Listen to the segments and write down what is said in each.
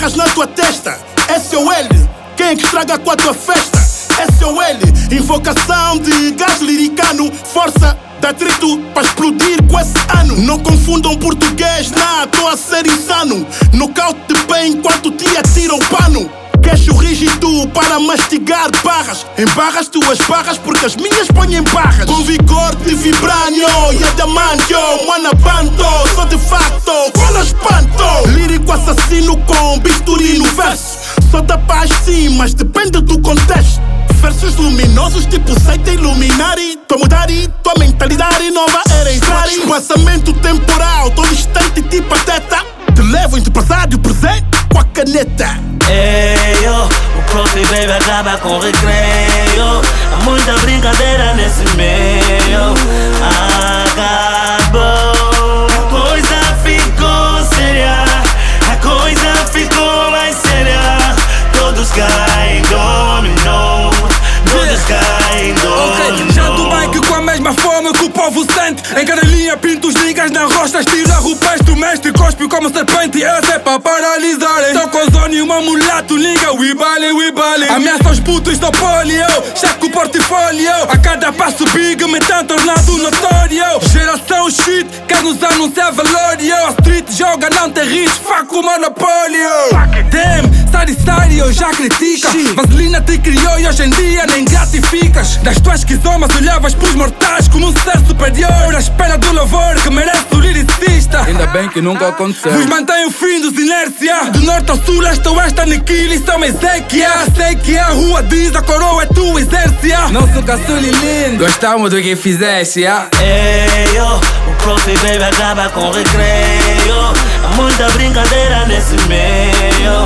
barras na tua testa. Esse é o L, quem é que estraga com a tua festa? Esse é o L, invocação de gás liricano. Força de atrito pra explodir com esse ano. Não confundam português, tô a ser insano. Nocaute de pé enquanto te atira o pano. Queixo rígido para mastigar barras. Embarras tuas barras porque as minhas põem em barras. Com vigor de vibrânio e adamantio. Mano bando, sou de facto, quando espanto. Lírico assassino com bisturi no verso. Sou da paz sim, mas depende do contexto. Versos luminosos tipo seita Illuminati. Tua mudari, tua mentalidade nova era entrar. Espaçamento temporal, tô distante tipo pateta. Te levo a interpretar o presente com a caneta. Ei, o prof baby acaba com recreio. Há muita brincadeira nesse meio. Acabou. A coisa ficou séria. A coisa ficou mais séria. Todos caem, dominou. Todos caem, dominou. Janto o mic com a mesma fome que o povo sente. Em cada linha pinto os niggas na rocha. Estilo a rupestre, o mestre cospe como serpente. Esse é pra paralisar. Tô com zone e uma mulato, liga, we bale. Ameaça os putos do polio. Checa o portfólio. A cada passo big me tem tornado notório. Geração shit, quer nos anunciar valório. A street joga, não tem risco, fuck o monopólio. Damn, sério, já critica. Vaselina te criou e hoje em dia nem gratificas. Das tuas quizomas olhavas pros mortais como um ser superior. À espera do louvor que merece o liricista. Ainda bem que nunca aconteceu. Vos mantém o fim dos inércia. Do norte ao sul, este oeste, aniquila e são Ezequiel. Sei que a rua diz, a coroa é tua exércia. Nosso caçula lindo, gostamos do que fizeste, Ei, o prof baby acaba com recreio. Há muita brincadeira nesse meio.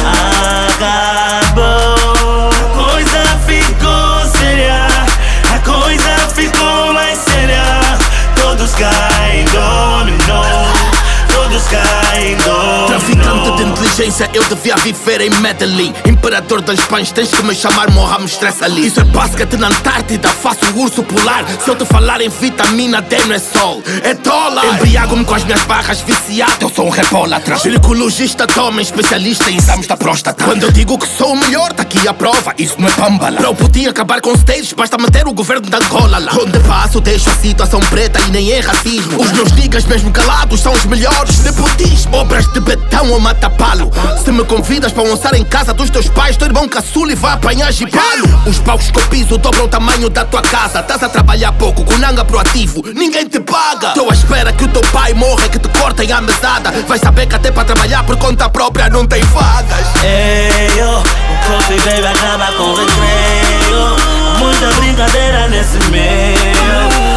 Acabou. A coisa ficou séria. A coisa ficou mais séria. Todos caem, dominou. Todos caem, dominou. Traficante de inteligência, eu devia viver em Medellín. Imperador das pães, tens que me chamar Mohamed Stress Ali. Isso é basquete na Antártida, faço o urso polar. Se eu te falar em vitamina D não é sol, é dólar. Embriago-me com as minhas barras, viciado, eu sou um repólatra. Ginecologista de homem, especialista em exames da próstata. Quando eu digo que sou o melhor, tá aqui a prova, isso não é pambala. Para eu podia acabar com stages, basta meter o governo de Angola lá. Onde passo, deixo a situação preta e nem é racismo. Os meus niggas mesmo calados são os melhores. Nepotismo, obras de betão ou mata-palo. Se me convidas para almoçar em casa dos teus pais, teu irmão caçula e vai apanhar gibalo. Os paus que eu piso dobram o tamanho da tua casa. Estás a trabalhar pouco, com nanga proativo, ninguém te paga. Estou à espera que o teu pai morra e que te cortem a mesada. Vais saber que até para trabalhar por conta própria não tem vagas. Ei, o prof baby acaba com recreio. Muita brincadeira nesse meio.